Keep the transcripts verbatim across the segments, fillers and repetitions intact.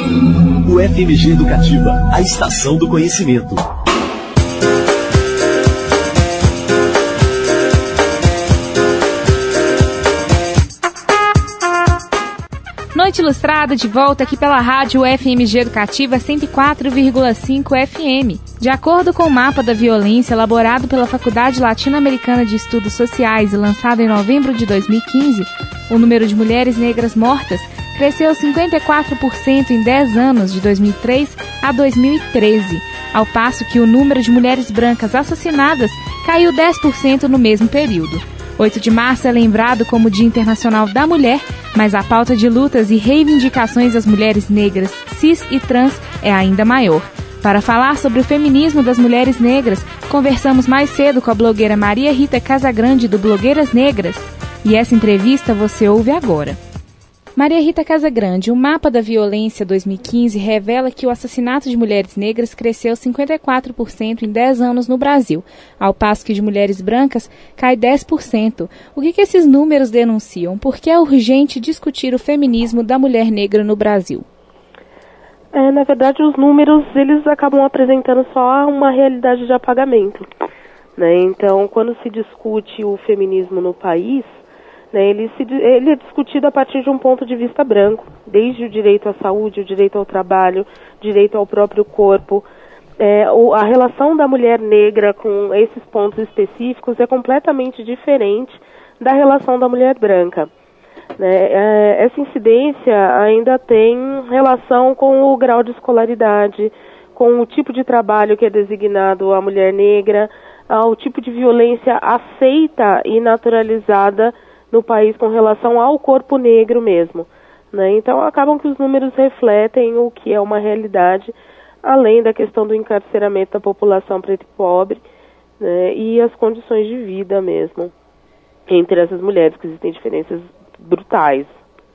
O F M G Educativa, a estação do conhecimento. Noite Ilustrada de volta aqui pela rádio F M G Educativa cento e quatro vírgula cinco F M. De acordo com o mapa da violência elaborado pela Faculdade Latino-Americana de Estudos Sociais e lançado em novembro de dois mil e quinze, o número de mulheres negras mortas cresceu cinquenta e quatro por cento em dez anos, de dois mil e três a dois mil e treze, ao passo que o número de mulheres brancas assassinadas caiu dez por cento no mesmo período. oito de março é lembrado como Dia Internacional da Mulher, mas a pauta de lutas e reivindicações das mulheres negras, cis e trans é ainda maior. Para falar sobre o feminismo das mulheres negras, conversamos mais cedo com a blogueira Maria Rita Casagrande, do Blogueiras Negras. E essa entrevista você ouve agora. Maria Rita Casagrande, o mapa da violência dois mil e quinze revela que o assassinato de mulheres negras cresceu cinquenta e quatro por cento em dez anos no Brasil, ao passo que de mulheres brancas cai dez por cento. O que, que esses números denunciam? Por que é urgente discutir o feminismo da mulher negra no Brasil? É, na verdade, os números eles acabam apresentando só uma realidade de apagamento, né? Então, quando se discute o feminismo no país, Ele, se, ele é discutido a partir de um ponto de vista branco, desde o direito à saúde, o direito ao trabalho, direito ao próprio corpo. É, o, a relação da mulher negra com esses pontos específicos é completamente diferente da relação da mulher branca. Né? É, essa incidência ainda tem relação com o grau de escolaridade, com o tipo de trabalho que é designado à mulher negra, ao tipo de violência aceita e naturalizada no país com relação ao corpo negro mesmo, né? Então acabam que os números refletem o que é uma realidade, além da questão do encarceramento da população preta e pobre, né? E as condições de vida mesmo entre essas mulheres, que existem diferenças brutais.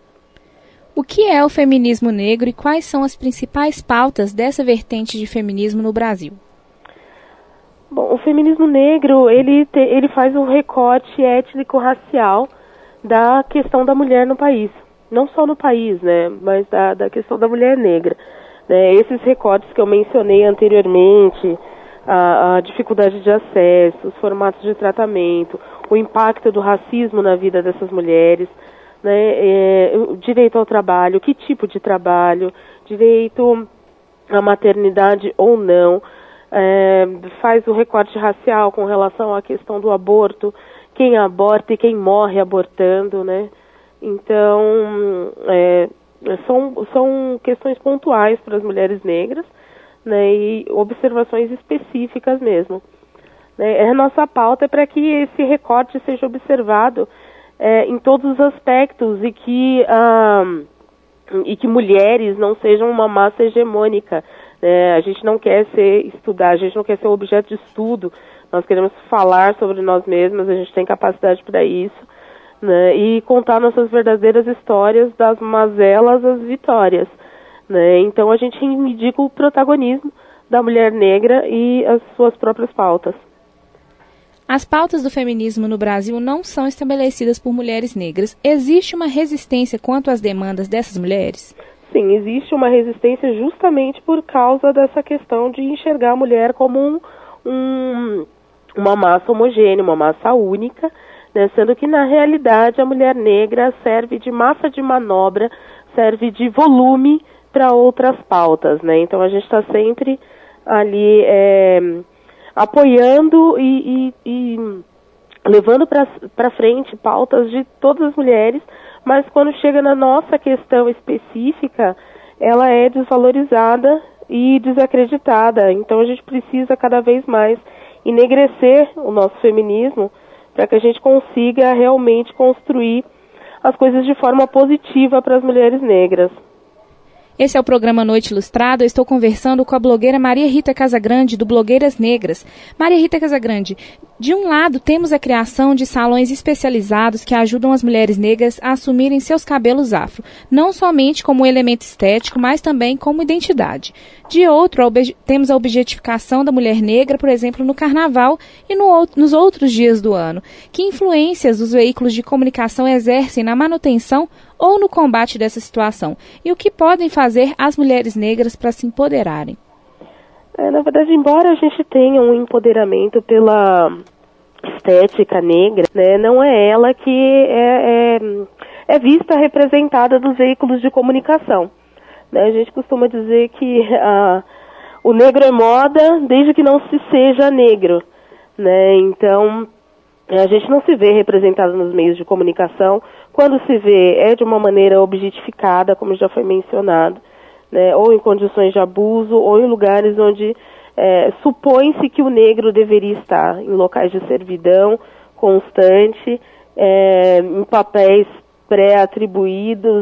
O que é o feminismo negro e quais são as principais pautas dessa vertente de feminismo no Brasil? Bom, o feminismo negro, ele, te, ele faz um recorte étnico-racial da questão da mulher no país, não só no país, né, mas da, da questão da mulher negra, né, esses recortes que eu mencionei anteriormente, a, a dificuldade de acesso, os formatos de tratamento, o impacto do racismo na vida dessas mulheres, né, é, o direito ao trabalho, que tipo de trabalho, direito à maternidade ou não, é, faz o recorte racial com relação à questão do aborto, quem aborta e quem morre abortando, né? Então, é, são, são questões pontuais para as mulheres negras, né? E observações específicas mesmo. Né? A nossa pauta é para que esse recorte seja observado é, em todos os aspectos e que, ah, e que mulheres não sejam uma massa hegemônica. Né? A gente não quer ser estudar, a gente não quer ser objeto de estudo. Nós queremos falar sobre nós mesmas, a gente tem capacidade para isso, né? E contar nossas verdadeiras histórias, das mazelas às vitórias, né? Então a gente reivindica o protagonismo da mulher negra e as suas próprias pautas. As pautas do feminismo no Brasil não são estabelecidas por mulheres negras. Existe uma resistência quanto às demandas dessas mulheres? Sim, existe uma resistência justamente por causa dessa questão de enxergar a mulher como um, um uma massa homogênea, uma massa única, né, sendo que na realidade a mulher negra serve de massa de manobra, serve de volume para outras pautas, né? Então a gente está sempre ali é, apoiando e, e, e levando para frente pautas de todas as mulheres, mas quando chega na nossa questão específica, ela é desvalorizada e desacreditada. Então a gente precisa cada vez mais enegrecer o nosso feminismo para que a gente consiga realmente construir as coisas de forma positiva para as mulheres negras. Esse é o programa Noite Ilustrada. Eu estou conversando com a blogueira Maria Rita Casagrande, do Blogueiras Negras. Maria Rita Casagrande, de um lado temos a criação de salões especializados que ajudam as mulheres negras a assumirem seus cabelos afro, não somente como um elemento estético, mas também como identidade. De outro, temos a objetificação da mulher negra, por exemplo, no carnaval e no, nos outros dias do ano. Que influências os veículos de comunicação exercem na manutenção ou no combate dessa situação? E o que podem fazer as mulheres negras para se empoderarem? É, na verdade, embora a gente tenha um empoderamento pela estética negra, né, não é ela que é, é, é vista representada nos veículos de comunicação. Né? A gente costuma dizer que a, o negro é moda desde que não se seja negro. Né? Então, a gente não se vê representado nos meios de comunicação. Quando se vê, é de uma maneira objetificada, como já foi mencionado, né? Ou em condições de abuso, ou em lugares onde É, supõe-se que o negro deveria estar em locais de servidão constante, é, em papéis pré-atribuídos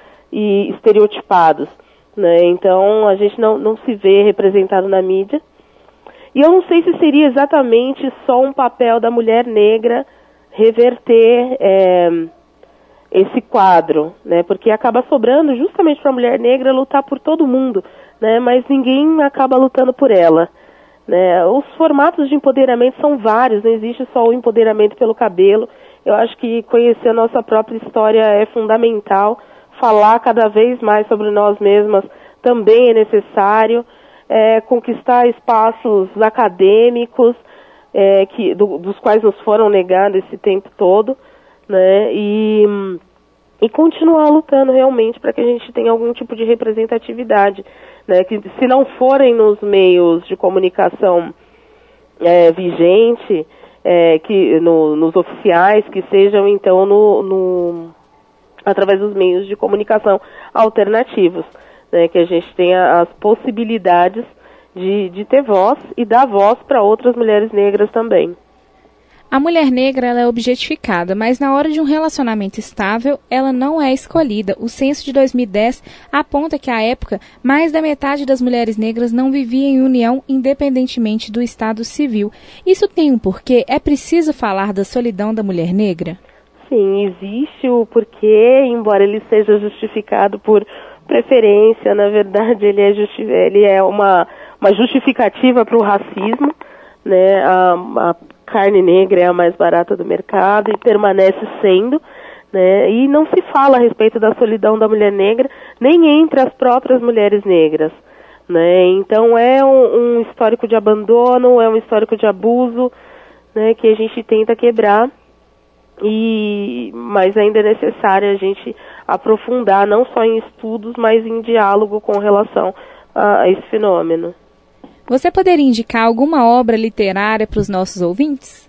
e estereotipados, né? Então a gente não, não se vê representado na mídia. E eu não sei se seria exatamente só um papel da mulher negra reverter é, esse quadro, né? Porque acaba sobrando justamente para a mulher negra lutar por todo mundo, né, mas ninguém acaba lutando por ela. Né? Os formatos de empoderamento são vários, não existe só o empoderamento pelo cabelo. Eu acho que conhecer a nossa própria história é fundamental, falar cada vez mais sobre nós mesmas também é necessário, é, conquistar espaços acadêmicos, é, que, do, dos quais nos foram negados esse tempo todo, né, e, e continuar lutando realmente para que a gente tenha algum tipo de representatividade. Né, que se não forem nos meios de comunicação é, vigente, é, que, no, nos oficiais, que sejam então no, no, através dos meios de comunicação alternativos, né, que a gente tenha as possibilidades de, de ter voz e dar voz para outras mulheres negras também. A mulher negra ela é objetificada, mas na hora de um relacionamento estável, ela não é escolhida. O censo de dois mil e dez aponta que, à época, mais da metade das mulheres negras não vivia em união independentemente do estado civil. Isso tem um porquê? É preciso falar da solidão da mulher negra? Sim, existe o porquê, embora ele seja justificado por preferência, na verdade ele é, justi- ele é uma, uma justificativa para o racismo, né? A, a carne negra é a mais barata do mercado e permanece sendo, né? E não se fala a respeito da solidão da mulher negra, nem entre as próprias mulheres negras, né? Então é um, um histórico de abandono, é um histórico de abuso, né, que a gente tenta quebrar, e, mas ainda é necessário a gente aprofundar, não só em estudos, mas em diálogo com relação a, a esse fenômeno. Você poderia indicar alguma obra literária para os nossos ouvintes?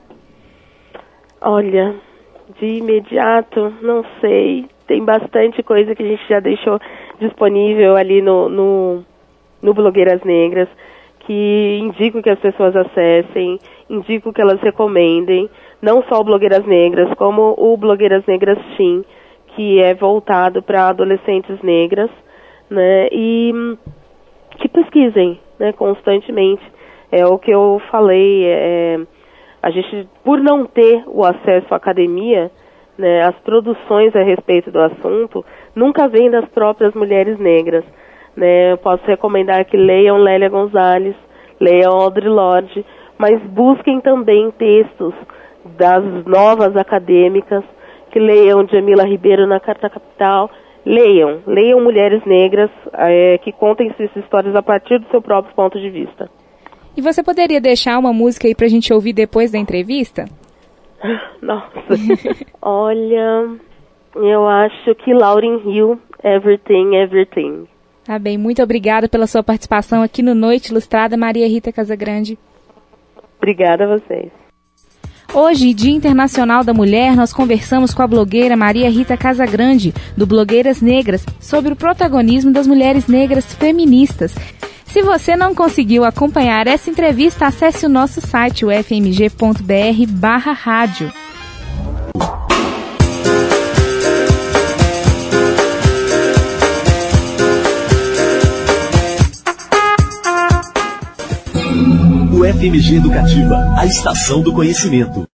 Olha, de imediato, não sei. Tem bastante coisa que a gente já deixou disponível ali no, no, no Blogueiras Negras, que indico que as pessoas acessem, indico que elas recomendem, não só o Blogueiras Negras, como o Blogueiras Negras Teen, que é voltado para adolescentes negras, né, e que pesquisem, né, constantemente. É o que eu falei, é, a gente, por não ter o acesso à academia, né, as produções a respeito do assunto nunca vêm das próprias mulheres negras. Né, eu posso recomendar que leiam Lélia Gonzalez, leiam Audre Lorde, mas busquem também textos das novas acadêmicas, que leiam Djamila Ribeiro na Carta Capital. Leiam, leiam mulheres negras é, que contem suas histórias a partir do seu próprio ponto de vista. E você poderia deixar uma música aí pra gente ouvir depois da entrevista? Nossa, olha, eu acho que Lauryn Hill, Everything, Everything. Tá bem, muito obrigada pela sua participação aqui no Noite Ilustrada, Maria Rita Casagrande. Obrigada a vocês. Hoje, Dia Internacional da Mulher, nós conversamos com a blogueira Maria Rita Casagrande, do Blogueiras Negras, sobre o protagonismo das mulheres negras feministas. Se você não conseguiu acompanhar essa entrevista, acesse o nosso site, o f m g ponto b r barra rádio. O F M G Educativa, a estação do conhecimento.